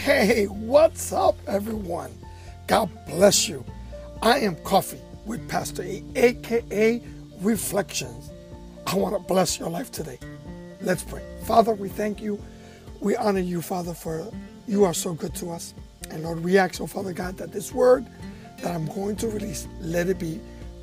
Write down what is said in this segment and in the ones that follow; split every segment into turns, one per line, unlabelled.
Hey, what's up, everyone? God bless you. I am Coffee with Pastor E, aka Reflections. I want to bless your life today. Let's pray. Father, we thank you. We honor you, Father, for you are so good to us. And Lord, we ask, oh Father God, that this word that I'm going to release, let it be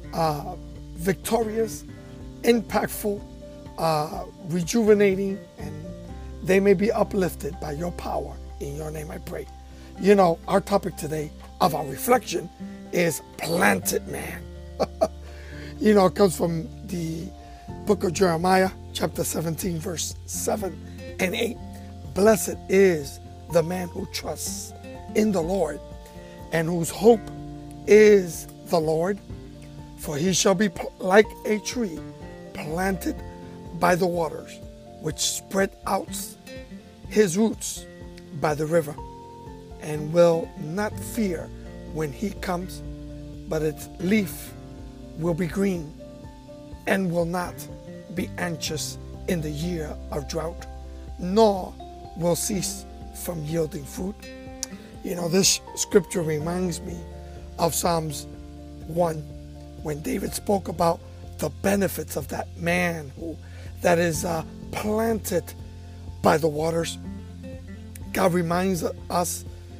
victorious, impactful, rejuvenating, and they may be uplifted by your power. In your name I pray. You know, our topic today of our reflection is planted man. You know, it comes from the book of Jeremiah, chapter 17, verse 7 and 8. Blessed is the man who trusts in the Lord and whose hope is the Lord, for he shall be like a tree planted by the waters, which spread out his roots by the river, and will not fear when heat comes, but its leaf will be green, and will not be anxious in the year of drought, nor will cease from yielding fruit. You know, this scripture reminds me of Psalms 1, when David spoke about the benefits of that man that is planted by the waters. God reminds us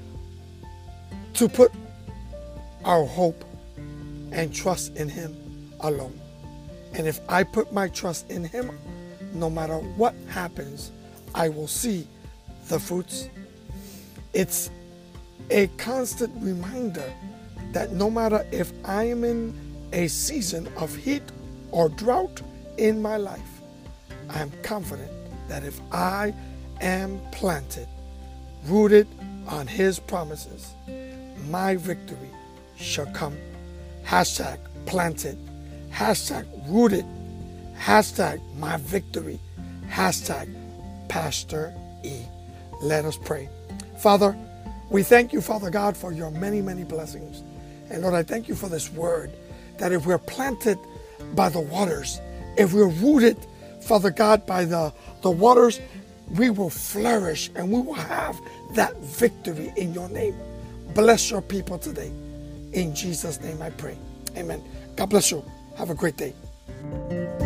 to put our hope and trust in Him alone. And if I put my trust in Him, no matter what happens, I will see the fruits. It's a constant reminder that no matter if I am in a season of heat or drought in my life, I am confident that if I am planted, rooted on His promises, my victory shall come. Hashtag planted, hashtag rooted, hashtag my victory, hashtag Pastor E. Let us pray. Father, we thank you, Father God, for your many, many blessings. And Lord, I thank you for this word, that if we're planted by the waters, if we're rooted, Father God, by the waters, we will flourish and we will have that victory in your name. Bless your people today. In Jesus' name I pray. Amen. God bless you. Have a great day.